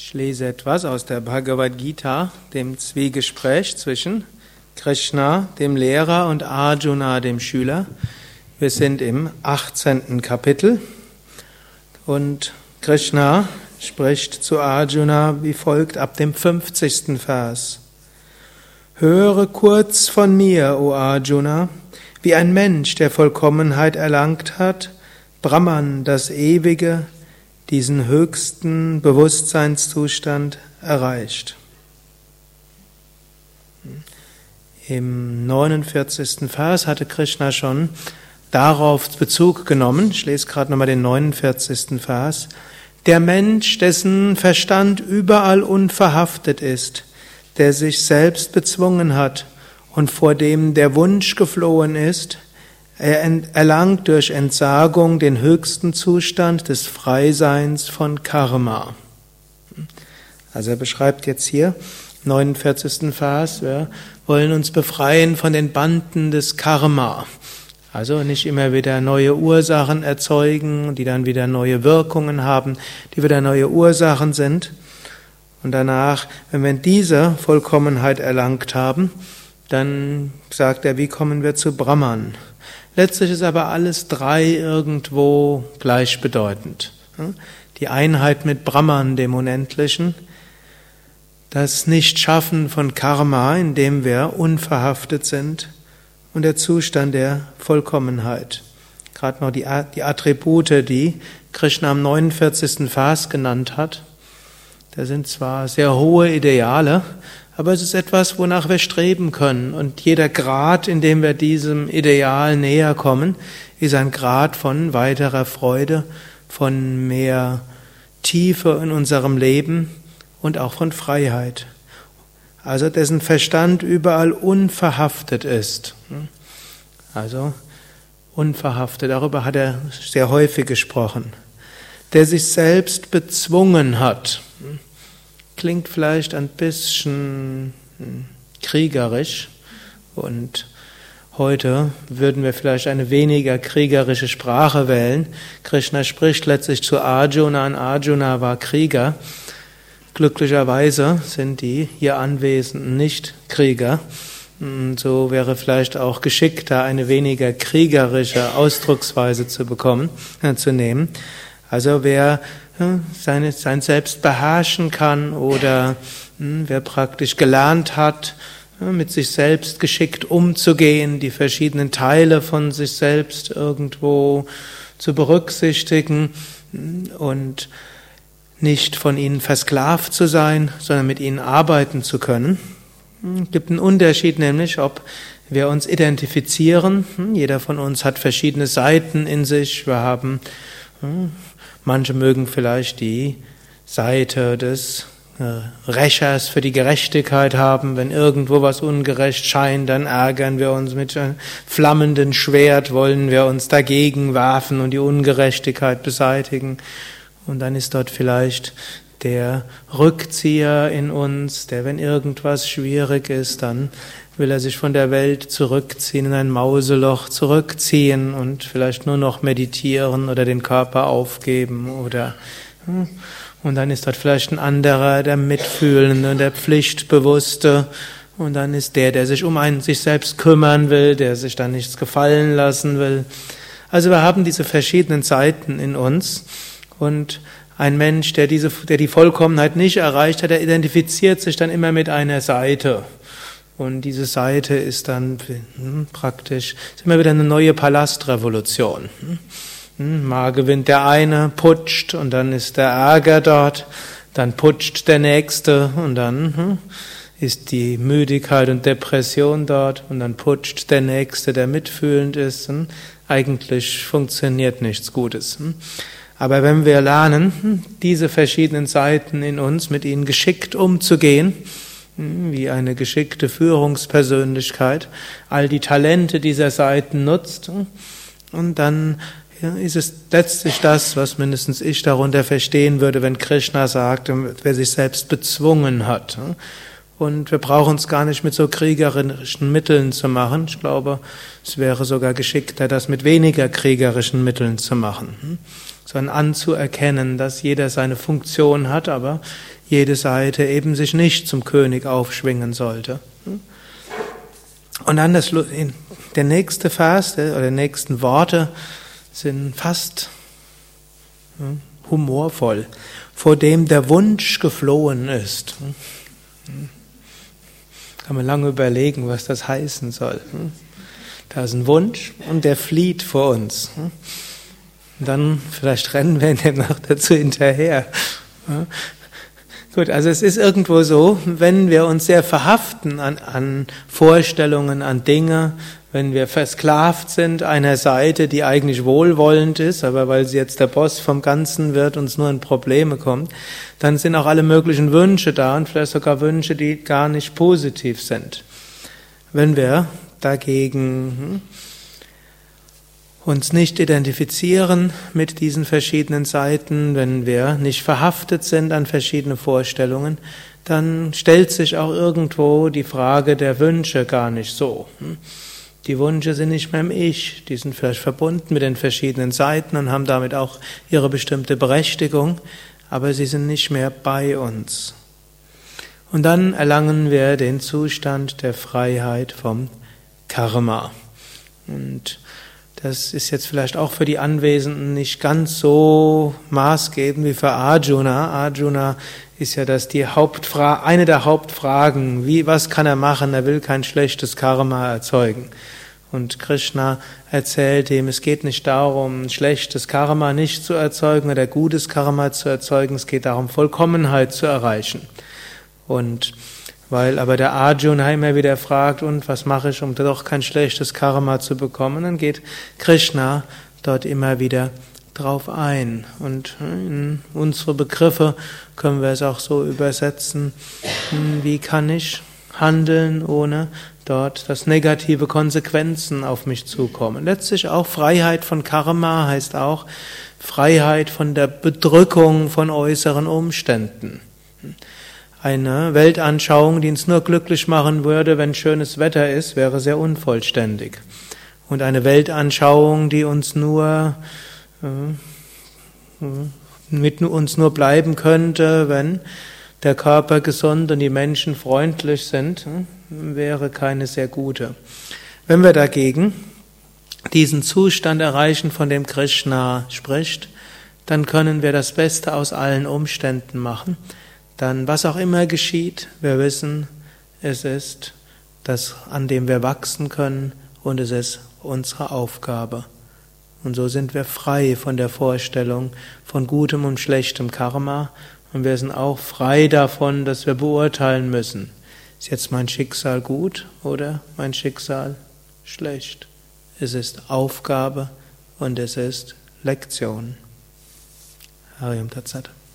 Ich lese etwas aus der Bhagavad Gita, dem Zwiegespräch zwischen Krishna, dem Lehrer, und Arjuna, dem Schüler. Wir sind im 18. Kapitel und Krishna spricht zu Arjuna wie folgt ab dem 50. Vers. Höre kurz von mir, o Arjuna, wie ein Mensch, der Vollkommenheit erlangt hat, Brahman, das Ewige, diesen höchsten Bewusstseinszustand erreicht. Im 49. Vers hatte Krishna schon darauf Bezug genommen. Ich lese gerade nochmal den 49. Vers. Der Mensch, dessen Verstand überall unverhaftet ist, der sich selbst bezwungen hat und vor dem der Wunsch geflohen ist, er erlangt durch Entsagung den höchsten Zustand des Freiseins von Karma. Also er beschreibt jetzt hier, 49. Vers, wir wollen uns befreien von den Banden des Karma. Also nicht immer wieder neue Ursachen erzeugen, die dann wieder neue Wirkungen haben, die wieder neue Ursachen sind. Und danach, wenn wir diese Vollkommenheit erlangt haben, dann sagt er, wie kommen wir zu Brahman? Letztlich ist aber alles drei irgendwo gleichbedeutend. Die Einheit mit Brahman, dem Unendlichen, das Nichtschaffen von Karma, in dem wir unverhaftet sind, und der Zustand der Vollkommenheit. Gerade noch die Attribute, die Krishna am 49. Vers genannt hat. Das sind zwar sehr hohe Ideale, aber es ist etwas, wonach wir streben können. Und jeder Grad, in dem wir diesem Ideal näher kommen, ist ein Grad von weiterer Freude, von mehr Tiefe in unserem Leben und auch von Freiheit. Also dessen Verstand überall unverhaftet ist. Also unverhaftet, darüber hat er sehr häufig gesprochen. Der sich selbst bezwungen hat. Klingt vielleicht ein bisschen kriegerisch, und heute würden wir vielleicht eine weniger kriegerische Sprache wählen. Krishna spricht letztlich zu Arjuna, und Arjuna war Krieger. Glücklicherweise sind die hier Anwesenden nicht Krieger. So wäre vielleicht auch geschickter, eine weniger kriegerische Ausdrucksweise zu nehmen. Also wer sein Selbst beherrschen kann oder wer praktisch gelernt hat, mit sich selbst geschickt umzugehen, die verschiedenen Teile von sich selbst irgendwo zu berücksichtigen und nicht von ihnen versklavt zu sein, sondern mit ihnen arbeiten zu können. Es gibt einen Unterschied, nämlich ob wir uns identifizieren. Jeder von uns hat verschiedene Seiten in sich. Wir haben manche mögen vielleicht die Seite des Rächers für die Gerechtigkeit haben. Wenn irgendwo was ungerecht scheint, dann ärgern wir uns mit einem flammenden Schwert, wollen wir uns dagegen werfen und die Ungerechtigkeit beseitigen. Und dann ist dort vielleicht der Rückzieher in uns, der, wenn irgendwas schwierig ist, dann will er sich von der Welt zurückziehen, in ein Mauseloch zurückziehen und vielleicht nur noch meditieren oder den Körper aufgeben und dann ist dort vielleicht ein anderer, der Mitfühlende, der Pflichtbewusste, und dann ist der sich sich selbst kümmern will, der sich dann nichts gefallen lassen will. Also wir haben diese verschiedenen Seiten in uns, und ein Mensch, der die Vollkommenheit nicht erreicht hat, der identifiziert sich dann immer mit einer Seite. Und diese Seite ist dann praktisch, ist immer wieder eine neue Palastrevolution. Mal gewinnt der eine, putscht, und dann ist der Ärger dort, dann putscht der Nächste, und dann ist die Müdigkeit und Depression dort, und dann putscht der Nächste, der mitfühlend ist. Eigentlich funktioniert nichts Gutes. Aber wenn wir lernen, diese verschiedenen Seiten in uns, mit ihnen geschickt umzugehen, wie eine geschickte Führungspersönlichkeit, all die Talente dieser Seiten nutzt, und dann ist es letztlich das, was mindestens ich darunter verstehen würde, wenn Krishna sagt, wer sich selbst bezwungen hat. Und wir brauchen es gar nicht mit so kriegerischen Mitteln zu machen. Ich glaube, es wäre sogar geschickter, das mit weniger kriegerischen Mitteln zu machen. sondern anzuerkennen, dass jeder seine Funktion hat, aber jede Seite eben sich nicht zum König aufschwingen sollte. Und dann der nächste Vers, oder die nächsten Worte sind fast humorvoll. Vor dem der Wunsch geflohen ist. Kann man lange überlegen, was das heißen soll. Da ist ein Wunsch und der flieht vor uns. Und dann vielleicht rennen wir dem noch dazu hinterher. Gut, also es ist irgendwo so, wenn wir uns sehr verhaften an Vorstellungen, an Dinge, wenn wir versklavt sind einer Seite, die eigentlich wohlwollend ist, aber weil sie jetzt der Boss vom Ganzen wird, uns nur in Probleme kommt, dann sind auch alle möglichen Wünsche da und vielleicht sogar Wünsche, die gar nicht positiv sind. Wenn wir dagegen uns nicht identifizieren mit diesen verschiedenen Seiten, wenn wir nicht verhaftet sind an verschiedene Vorstellungen, dann stellt sich auch irgendwo die Frage der Wünsche gar nicht so. Die Wünsche sind nicht mehr im Ich, die sind vielleicht verbunden mit den verschiedenen Seiten und haben damit auch ihre bestimmte Berechtigung, aber sie sind nicht mehr bei uns. Und dann erlangen wir den Zustand der Freiheit vom Karma. Und das ist jetzt vielleicht auch für die Anwesenden nicht ganz so maßgebend wie für Arjuna. Arjuna ist ja eine der Hauptfragen. Was kann er machen? Er will kein schlechtes Karma erzeugen. Und Krishna erzählt ihm, es geht nicht darum, schlechtes Karma nicht zu erzeugen oder gutes Karma zu erzeugen. Es geht darum, Vollkommenheit zu erreichen. Und weil aber der Arjuna immer wieder fragt, und was mache ich, um doch kein schlechtes Karma zu bekommen, dann geht Krishna dort immer wieder drauf ein. Und in unsere Begriffe können wir es auch so übersetzen, wie kann ich handeln, ohne dort, dass negative Konsequenzen auf mich zukommen. Letztlich auch Freiheit von Karma heißt auch Freiheit von der Bedrückung von äußeren Umständen. Eine Weltanschauung, die uns nur glücklich machen würde, wenn schönes Wetter ist, wäre sehr unvollständig. Und eine Weltanschauung, die uns mit uns nur bleiben könnte, wenn der Körper gesund und die Menschen freundlich sind, wäre keine sehr gute. Wenn wir dagegen diesen Zustand erreichen, von dem Krishna spricht, dann können wir das Beste aus allen Umständen machen. Dann, was auch immer geschieht, wir wissen, es ist das, an dem wir wachsen können, und es ist unsere Aufgabe. Und so sind wir frei von der Vorstellung von gutem und schlechtem Karma, und wir sind auch frei davon, dass wir beurteilen müssen, ist jetzt mein Schicksal gut oder mein Schicksal schlecht. Es ist Aufgabe und es ist Lektion. Harium Tat Sat.